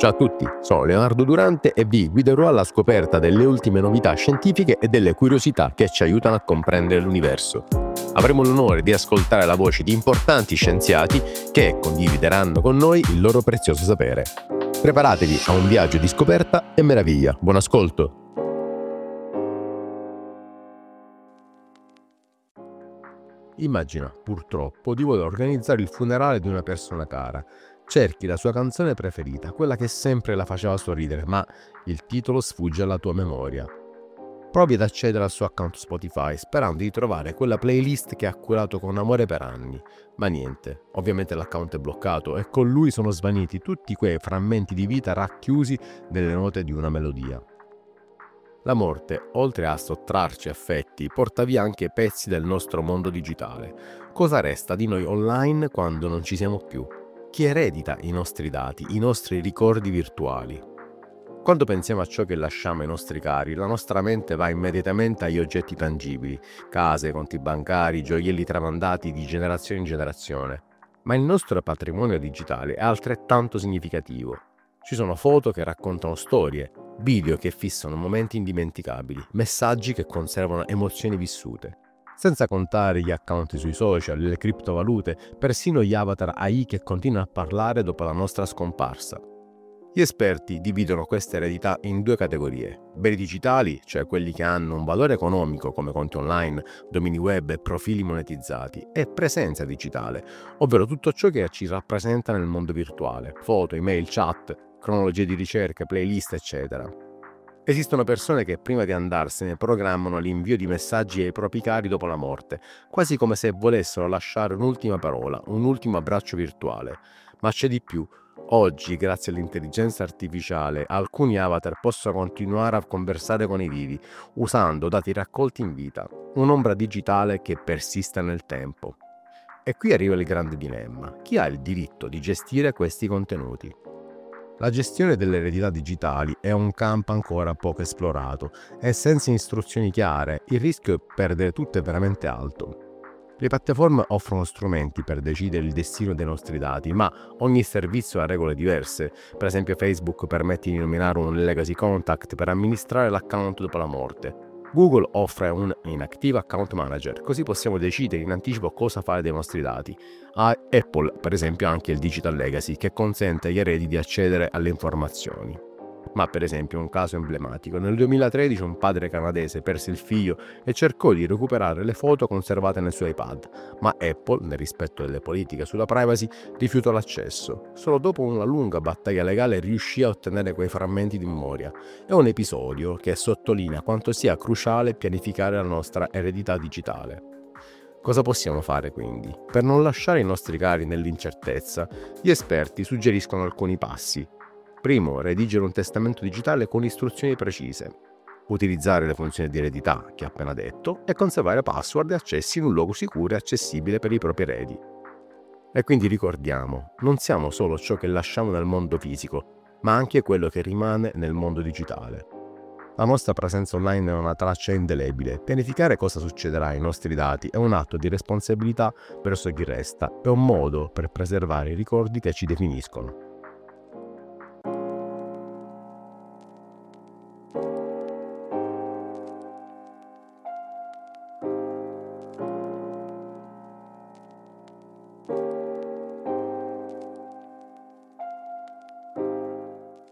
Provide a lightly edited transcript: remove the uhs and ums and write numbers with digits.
Ciao a tutti, sono Leonardo Durante e vi guiderò alla scoperta delle ultime novità scientifiche e delle curiosità che ci aiutano a comprendere l'universo. Avremo l'onore di ascoltare la voce di importanti scienziati che condivideranno con noi il loro prezioso sapere. Preparatevi a un viaggio di scoperta e meraviglia. Buon ascolto! Immagina, purtroppo, di voler organizzare il funerale di una persona cara. Cerchi la sua canzone preferita, quella che sempre la faceva sorridere, ma il titolo sfugge alla tua memoria. Provi ad accedere al suo account Spotify sperando di trovare quella playlist che ha curato con amore per anni. Ma niente, ovviamente l'account è bloccato e con lui sono svaniti tutti quei frammenti di vita racchiusi nelle note di una melodia. La morte, oltre a sottrarci affetti, porta via anche pezzi del nostro mondo digitale. Cosa resta di noi online quando non ci siamo più? Chi eredita i nostri dati, i nostri ricordi virtuali? Quando pensiamo a ciò che lasciamo ai nostri cari, la nostra mente va immediatamente agli oggetti tangibili, case, conti bancari, gioielli tramandati di generazione in generazione. Ma il nostro patrimonio digitale è altrettanto significativo. Ci sono foto che raccontano storie, video che fissano momenti indimenticabili, messaggi che conservano emozioni vissute. Senza contare gli account sui social, le criptovalute, persino gli avatar AI che continuano a parlare dopo la nostra scomparsa. Gli esperti dividono questa eredità in due categorie: beni digitali, cioè quelli che hanno un valore economico come conti online, domini web e profili monetizzati, e presenza digitale, ovvero tutto ciò che ci rappresenta nel mondo virtuale: foto, email, chat, cronologie di ricerca, playlist, eccetera. Esistono persone che prima di andarsene programmano l'invio di messaggi ai propri cari dopo la morte, quasi come se volessero lasciare un'ultima parola, un ultimo abbraccio virtuale. Ma c'è di più. Oggi, grazie all'intelligenza artificiale, alcuni avatar possono continuare a conversare con i vivi, usando dati raccolti in vita, un'ombra digitale che persiste nel tempo. E qui arriva il grande dilemma: chi ha il diritto di gestire questi contenuti? La gestione delle eredità digitali è un campo ancora poco esplorato e senza istruzioni chiare il rischio di perdere tutto è veramente alto. Le piattaforme offrono strumenti per decidere il destino dei nostri dati, ma ogni servizio ha regole diverse. Per esempio Facebook permette di nominare un legacy contact per amministrare l'account dopo la morte. Google offre un inactive account manager, così possiamo decidere in anticipo cosa fare dei nostri dati. Apple, per esempio, ha anche il Digital Legacy, che consente agli eredi di accedere alle informazioni. Ma per esempio un caso emblematico: nel 2013 un padre canadese perse il figlio e cercò di recuperare le foto conservate nel suo iPad, ma Apple, nel rispetto delle politiche sulla privacy, rifiutò l'accesso. Solo dopo una lunga battaglia legale riuscì a ottenere quei frammenti di memoria. È un episodio che sottolinea quanto sia cruciale pianificare la nostra eredità digitale. Cosa possiamo fare quindi? Per non lasciare i nostri cari nell'incertezza, gli esperti suggeriscono alcuni passi. Primo, redigere un testamento digitale con istruzioni precise. Utilizzare le funzioni di eredità che ho appena detto e conservare password e accessi in un luogo sicuro e accessibile per i propri eredi. E quindi ricordiamo, non siamo solo ciò che lasciamo nel mondo fisico, ma anche quello che rimane nel mondo digitale. La nostra presenza online è una traccia indelebile. Pianificare cosa succederà ai nostri dati è un atto di responsabilità verso chi resta, è un modo per preservare i ricordi che ci definiscono.